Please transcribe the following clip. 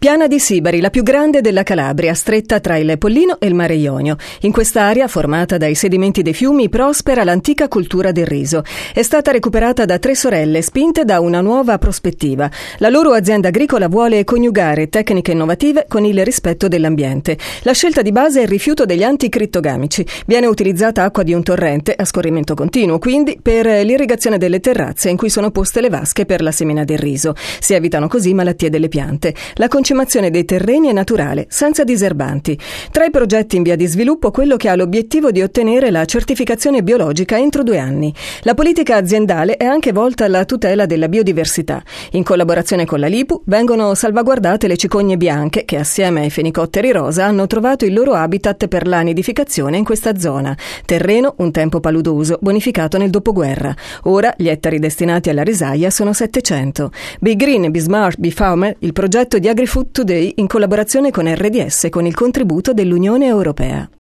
Piana di Sibari, la più grande della Calabria, stretta tra il Pollino e il Mare Ionio. In quest'area, formata dai sedimenti dei fiumi, prospera l'antica cultura del riso. È stata recuperata da 3 sorelle, spinte da una nuova prospettiva. La loro azienda agricola vuole coniugare tecniche innovative con il rispetto dell'ambiente. La scelta di base è il rifiuto degli anticrittogamici. Viene utilizzata acqua di un torrente, a scorrimento continuo, quindi, per l'irrigazione delle terrazze in cui sono poste le vasche per la semina del riso. Si evitano così malattie delle piante. La concimazione dei terreni è naturale, senza diserbanti. Tra i progetti in via di sviluppo, quello che ha l'obiettivo di ottenere la certificazione biologica entro 2 anni. La politica aziendale è anche volta alla tutela della biodiversità. In collaborazione con la LIPU vengono salvaguardate le cicogne bianche che, assieme ai fenicotteri rosa, hanno trovato il loro habitat per la nidificazione in questa zona. Terreno un tempo paludoso, bonificato nel dopoguerra. Ora gli ettari destinati alla risaia sono 700. Be Green, Be Smart, Be Farmer, il progetto di AgriFood Today in collaborazione con RDS con il contributo dell'Unione Europea.